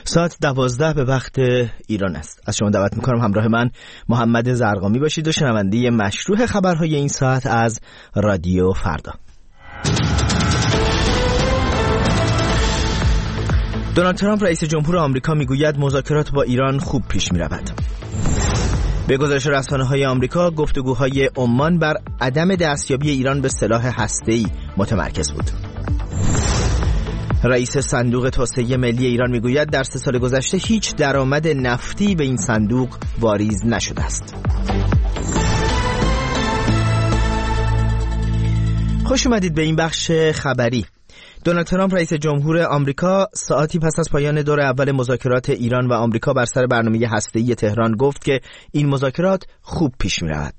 ساعت 12 به وقت ایران است. از شما دعوت میکنم همراه من محمد زرقامی باشید و شنونده مشروع خبرهای این ساعت از رادیو فردا. دونالد ترامپ رئیس جمهور آمریکا میگوید مذاکرات با ایران خوب پیش میرود. به گزارش رسانه‌های آمریکا گفتگوهای عمان بر عدم دستیابی ایران به سلاح هسته‌ای متمرکز بود. رئیس صندوق توسعه ملی ایران میگوید در 3 سال گذشته هیچ درآمد نفتی به این صندوق واریز نشده است. خوش اومدید به این بخش خبری. دونالد ترامپ رئیس جمهور آمریکا ساعتی پس از پایان دور اول مذاکرات ایران و آمریکا بر سر برنامه هسته‌ای تهران گفت که این مذاکرات خوب پیش می‌رود.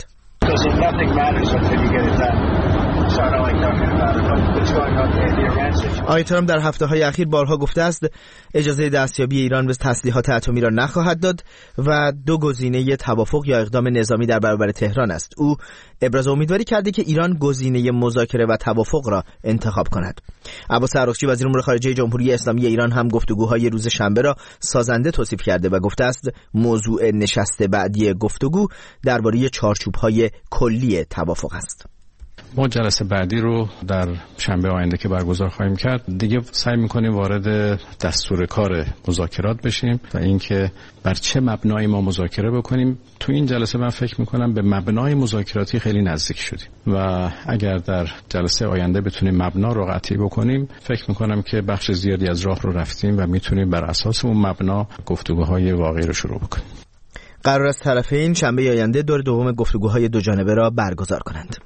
آقای ترامپ در هفته‌های اخیر بارها گفته است اجازه دستیابی ایران به تسلیحات اتمی را نخواهد داد و 2 گزینه توافق یا اقدام نظامی در برابر تهران است. او ابراز امیدواری کرده که ایران گزینه مذاکره و توافق را انتخاب کند. عباس عراقچی وزیر امور خارجه جمهوری اسلامی ایران هم گفتگوهای روز شنبه را سازنده توصیف کرده و گفته است موضوع نشست بعدی گفتگو درباره چارچوب‌های کلی توافق است. ما جلسه بعدی رو در شنبه آینده که برگزار خواهیم کرد دیگه سعی می‌کنیم وارد دستور کار مذاکرات بشیم و اینکه بر چه مبنایی ما مذاکره بکنیم. تو این جلسه من فکر می‌کنم به مبنای مذاکراتی خیلی نزدیک شدیم و اگر در جلسه آینده بتونیم مبنا رو قطعی بکنیم فکر می‌کنم که بخش زیادی از راه رو رفتیم و می‌تونیم بر اساس اون مبنا گفتگوهای واقعی رو شروع بکنیم. قرار است طرفین شنبه آینده دور دوم گفتگوهای دو جانبه را برگزار کنند.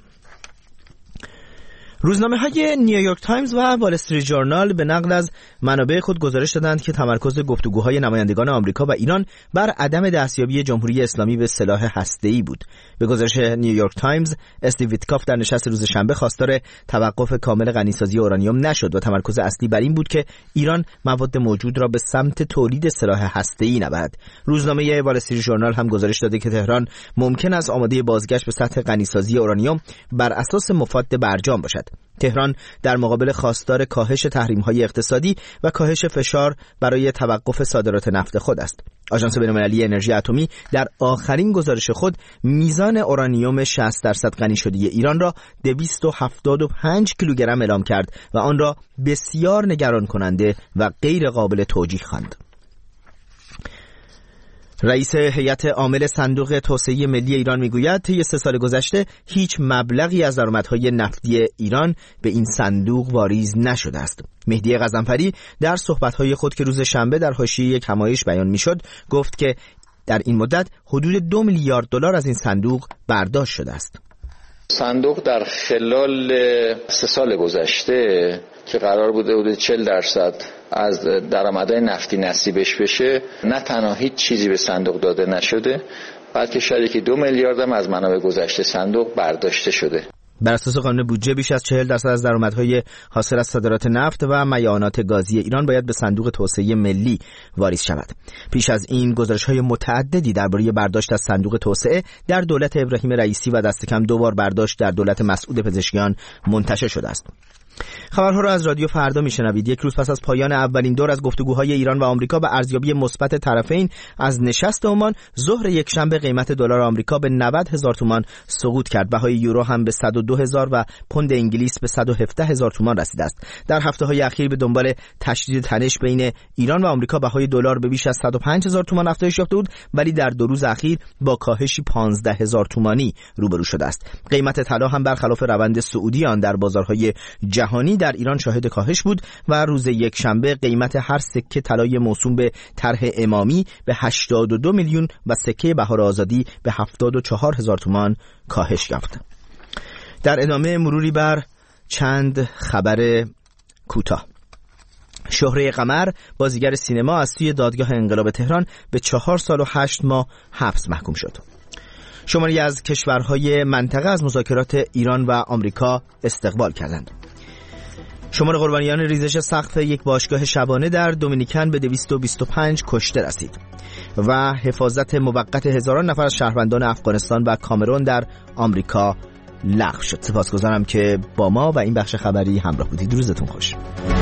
روزنامه‌های نیویورک تایمز و وال استریت ژورنال به نقل از منابع خود گزارش دادند که تمرکز گفتگوهای نمایندگان آمریکا و ایران بر عدم دستیابی جمهوری اسلامی به سلاح هسته‌ای بود. به گزارش نیویورک تایمز، استیو ویتکاف در نشست روز شنبه خواستار توقف کامل غنیسازی اورانیوم نشد و تمرکز اصلی بر این بود که ایران مواد موجود را به سمت تولید سلاح هسته‌ای نبرد. روزنامه وال استریت ژورنال هم گزارش داده که تهران ممکن است آماده بازگشت به سطح غنیسازی اورانیوم بر اساس مفاد برجام باشد. تهران در مقابل خواستار کاهش تحریم‌های اقتصادی و کاهش فشار برای توقف صادرات نفت خود است. آژانس بین‌المللی انرژی اتمی در آخرین گزارش خود میزان اورانیوم 60% غنی شده ایران را 275 کیلوگرم اعلام کرد و آن را بسیار نگران کننده و غیر قابل توجیه خواند. رئیس هیئت عامل صندوق توسعه ملی ایران میگوید طی 3 سال گذشته هیچ مبلغی از درآمدهای نفتی ایران به این صندوق واریز نشده است. مهدی غضنفری در صحبت‌های خود که روز شنبه در حاشیه یک همایش بیان میشد گفت که در این مدت حدود 2 میلیارد دلار از این صندوق برداشت شده است. صندوق در خلال 3 سال گذشته که قرار بوده حدود 40% از درآمدهای نفتی نصیبش بشه نه تنها هیچ چیزی به صندوق داده نشده بلکه شاید که 2 میلیارد هم از منابع گذشته صندوق برداشته شده. بر اساس قانون بودجه بیش از 40% از درآمدهای حاصل از صادرات نفت و میعانات گازی ایران باید به صندوق توسعه ملی واریز شود. پیش از این گزارش‌های متعددی درباره برداشت از صندوق توسعه در دولت ابراهیم رئیسی و دست کم 2 بار برداشت در دولت مسعود پزشکیان منتشر شده است. خبرها را از رادیو فردا میشنوید. یک روز پس از پایان اولین دور از گفتگوهای ایران و آمریکا به ارزیابی مثبت طرفین از نشست عمان، ظهر یک شنبه قیمت دلار آمریکا به 90,000 تومان سقوط کرد. بهای یورو هم به 102,000 و پوند انگلیس به 117,000 تومان رسیده است. در هفته‌های اخیر به دنبال تشدید تنش بین ایران و آمریکا بهای دلار به بیش از 105,000 تومان افزایش یافته بود، ولی در 2 روز اخیر با کاهشی 15,000 تومانی روبرو شده است. قیمت طلا هم برخلاف روند صعودی آن در بازارهای جهانی در ایران شاهد کاهش بود و روز یک شنبه قیمت هر سکه طلای موسوم به طرح امامی به 82 میلیون و سکه بهار آزادی به 74,000 تومان کاهش یافت. در ادامه مروری بر چند خبر کوتاه. شهره قمر بازیگر سینما از سوی دادگاه انقلاب تهران به 4 سال و 8 ماه حبس محکوم شد. شماری از کشورهای منطقه از مذاکرات ایران و آمریکا استقبال کردند. شمار قربانیان ریزش سقف یک باشگاه شبانه در دومینیکن به 225 کشته رسید و حفاظت موقت هزاران نفر از شهروندان افغانستان و کامرون در آمریکا لغو شد. سپاسگزارم که با ما و این بخش خبری همراه بودید. روزتون خوش.